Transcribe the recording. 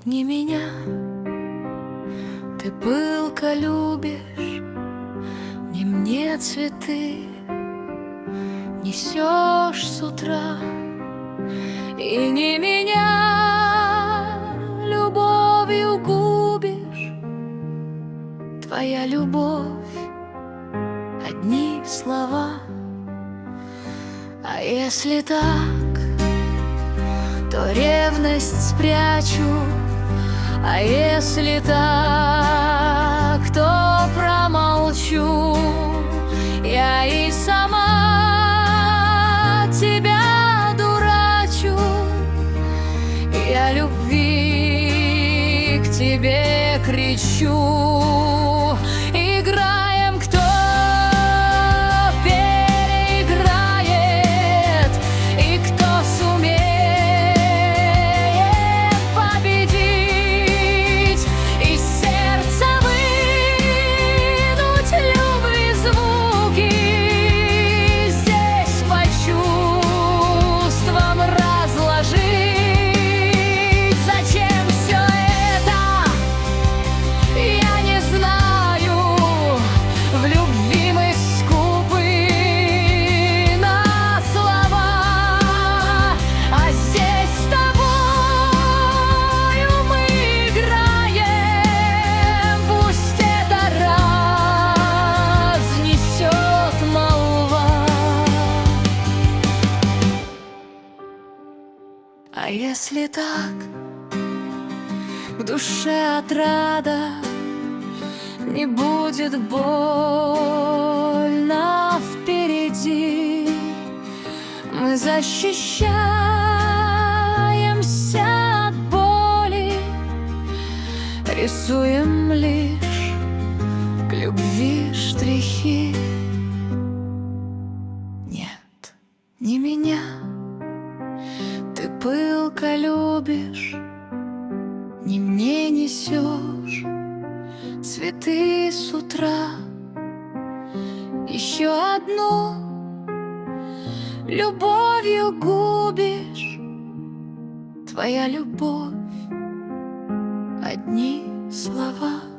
не меня. Ты пылко любишь, не мне цветы несешь с утра. И не меня любовью губишь. Твоя любовь — одни слова. А если так, то ревность спрячу. А если так, то промолчу. Я и сама тебя дурачу. Я любви к тебе кричу. Играем, кто переиграет и кто сумеет победить. Из сердца вынуть любви звуки, здесь по чувствам разложить. Зачем все это? Я не знаю. В любви мы скупы на слова, а здесь с тобою мы играем. Пусть это разнесет молва. А если так, в душе отрада, не будет больно впереди. Мы защищаемся от боли, рисуем лишь к любви штрихи. Нет, не меня ты пылко любишь, не мне несешь цветы с утра. Еще одну любовью губишь. Твоя любовь — одни слова.